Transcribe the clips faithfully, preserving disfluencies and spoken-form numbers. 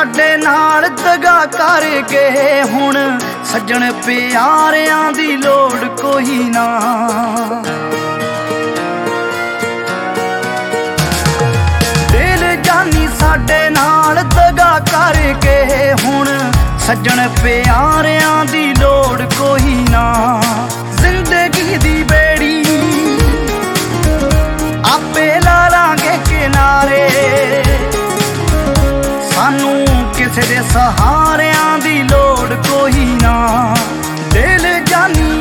ਸਾਡੇ ਨਾਲ ਦਗਾ ਕਰ ਗਏ, ਹੁਣ ਸੱਜਣ ਪਿਆਰਿਆਂ ਦੀ ਲੋੜ ਕੋਈ ਨਾ। ਦਿਲ ਜਾਨੀ ਸਾਡੇ ਨਾਲ ਦਗਾ ਕਰ ਗਏ, ਹੁਣ ਸੱਜਣ ਪਿਆਰਿਆਂ ਦੀ ਲੋੜ ਕੋਈ ਨਾ। ਜ਼ਿੰਦਗੀ ਦੀ ਬੇੜੀ ਆਪੇ ਲਾ ਲਾਂਗੇ ਕਿਨਾਰੇ, ਸਾਨੂੰ ਕਿਸੇ ਦੇ ਸਹਾਰਿਆਂ ਦੀ ਲੋੜ ਕੋਈ ਨਾ। ਦਿਲ ਜਾਨੀ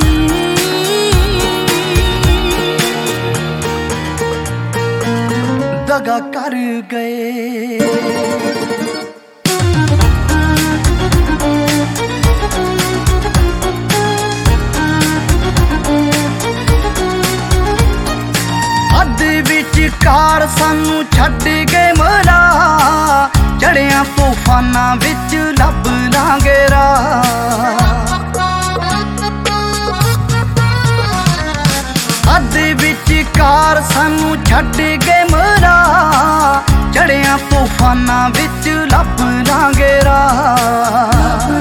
ਦਗਾ ਕਰ ਗਏ। ਅੱਧ ਵਿਚਕਾਰ ਸਾਨੂੰ ਛੱਡ ਗਏ ਮਰਾ, ਚੜਿਆਂ ਤੂਫਾਨਾਂ ਵਿੱਚ ਲੱਭ ਲਾਂਗੇ ਰਾਹ। ਅੱਧ ਵਿਚਕਾਰ ਸਾਨੂੰ ਛੱਡ ਗਏ ਮਰਾ, ਚੜਿਆਂ ਤੂਫਾਨਾਂ ਵਿੱਚ ਲੱਭ ਲਾਂਗੇ ਰਾਹ।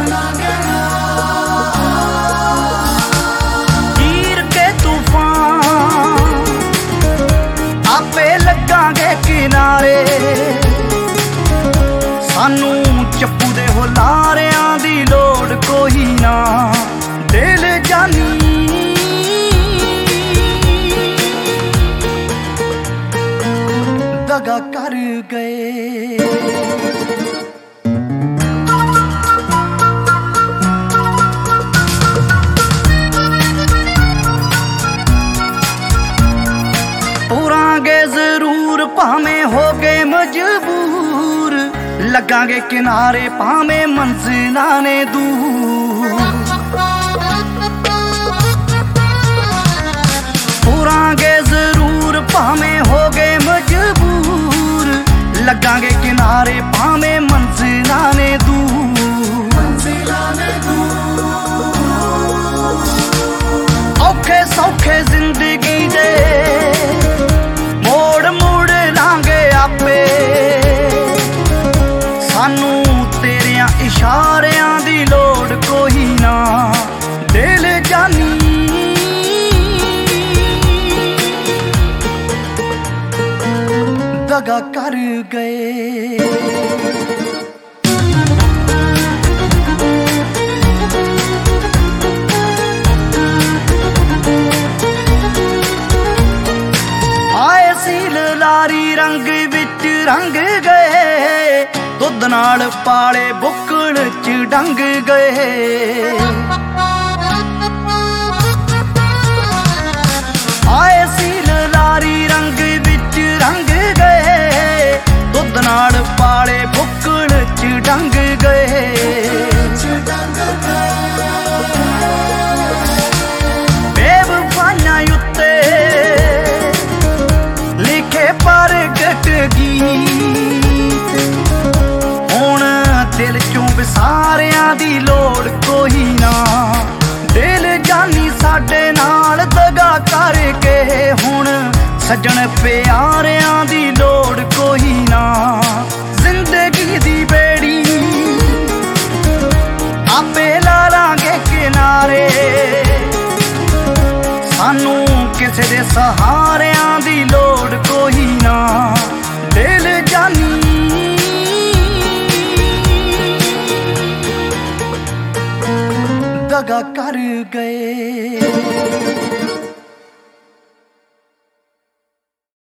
ਚੀਰ ਕੇ ਤੂਫਾਨ ਆਪੇ ਲੱਗਾਂਗੇ ਕਿਨਾਰੇ, ਸਾਨੂੰ ਚੱਪੂ ਦੇ ਹੁਲਾਰਿਆਂ ਦੀ ਲੋੜ ਕੋਈ ਨਾ। ਦਿਲ ਜਾਨੀ ਦਗਾ ਕਰ ਗਏ। ਤੁਰਾਂਗੇ ਜ਼ਰੂਰ ਭਾਵੇਂ ਹੋ ਗਏ ਮਜਬੂਰ, ਲੱਗਾਂਗੇ ਕਿਨਾਰੇ ਭਾਵੇਂ ਮੰਜ਼ਿਲਾਂ ਨੇ ਦੂਰ। ਤੁਰਾਂਗੇ ਜ਼ਰੂਰ ਭਾਵੇਂ ਹੋ ਗਏ ਮਜਬੂਰ, ਲੱਗਾਂਗੇ ਕਿਨਾਰੇ ਭਾਵੇਂ ਮੰਜ਼ਿਲਾਂ ਨੇ ਦੂਰ। ਔਖੇ ਸੌਖੇ ਜ਼ਿੰਦਗੀ ਦੇ ਮੋੜ ਮੋੜ ਲਾਂਗੇ ਆਪੇ, ਸਾਨੂੰ ਤੇਰਿਆਂ ਇਸ਼ਾਰਿਆਂ ਦੀ ਲੋੜ ਕੋਈ ਨਾ। ਦਿਲ ਜਾਨੀ ਦਗਾ ਕਰ ਗਏ। ਆਏ ਸੀ ਲਾਰੀ ਰੰਗ ਵਿੱਚ ਰੰਗ ਗਏ, ਦੁੱਧ ਨਾਲ ਪਾਲੇ ਬੁੱਕਲ ਚ ਡੰਗ ਗਏ। ਆਏ ਸੀ ਲਾਰੀ ਰੰਗ ਵਿੱਚ ਰੰਗ ਗਏ, ਦੁੱਧ ਨਾਲ ਪਾਲੇ ਬੁੱਕਲ ਚ ਡੰਗ ਗਏ। ਬੇਵਫਾਈਆਂ ਉੱਤੇ ਲਿਖੇ ਪ੍ਰਗਟ ਗੀਤ, ਹੁਣ ਦਿਲ ਚੋਂ ਵਿਸਾਰਿਆਂ ਦੀ ਲੋੜ ਕੋਈ ਨਾ। ਦਿਲ ਜਾਨੀ ਸਾਡੇ ਨਾਲ ਦਗਾ ਕਰ ਕੇ, ਹੁਣ ਸੱਜਣ ਪਿਆਰਿਆਂ ਦੀ ਲੋੜ ਕੋਈ ਨਾ। ਜ਼ਿੰਦਗੀ ਦੀ ਬੇੜੀ ਆਪੇ ਲਾ ਲਾਂਗੇ ਕਿਨਾਰੇ, ਸਾਨੂੰ ਕਿਸੇ ਦੇ ਸਹਾਰਿਆਂ ਦੀ ਲੋੜ ਕੋਈ ਨਾ। ਦਿਲ ਜਾਨੀ ਦਗਾ ਕਰ ਗਏ।